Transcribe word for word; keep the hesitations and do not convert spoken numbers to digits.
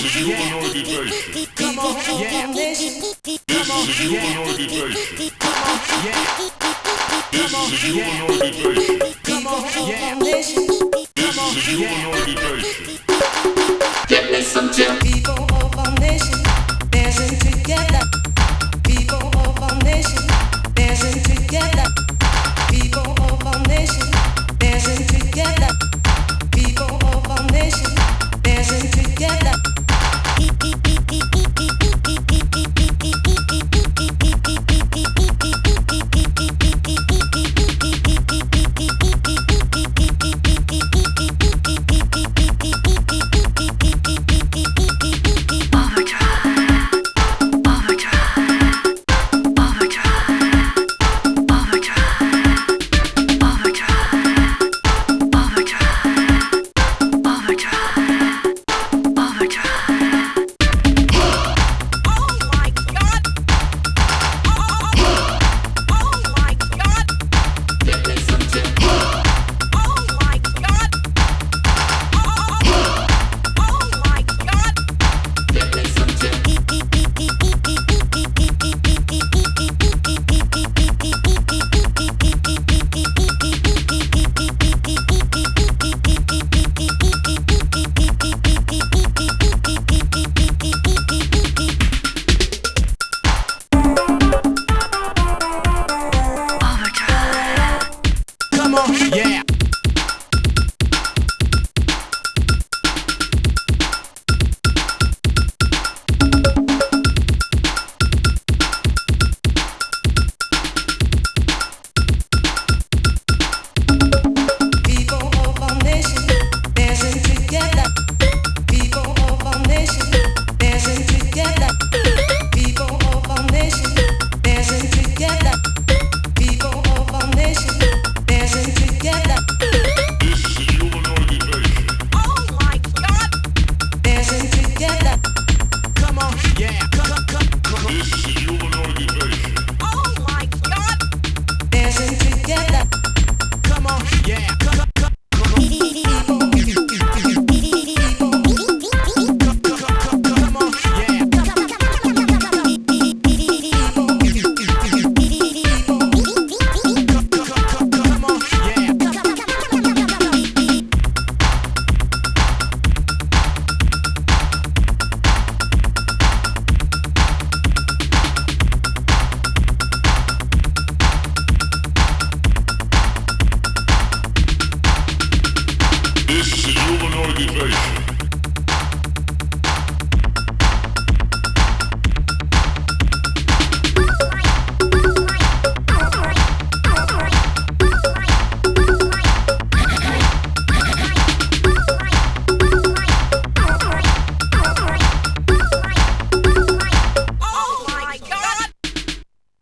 is humanoid invasion. Come on, yeah, this. Come on, This is yeah. humanoid invasion. Come on, yeah. This is humanoid invasion. Come on, yeah, this. Come on, This is yeah. humanoid invasion. Give me some chill.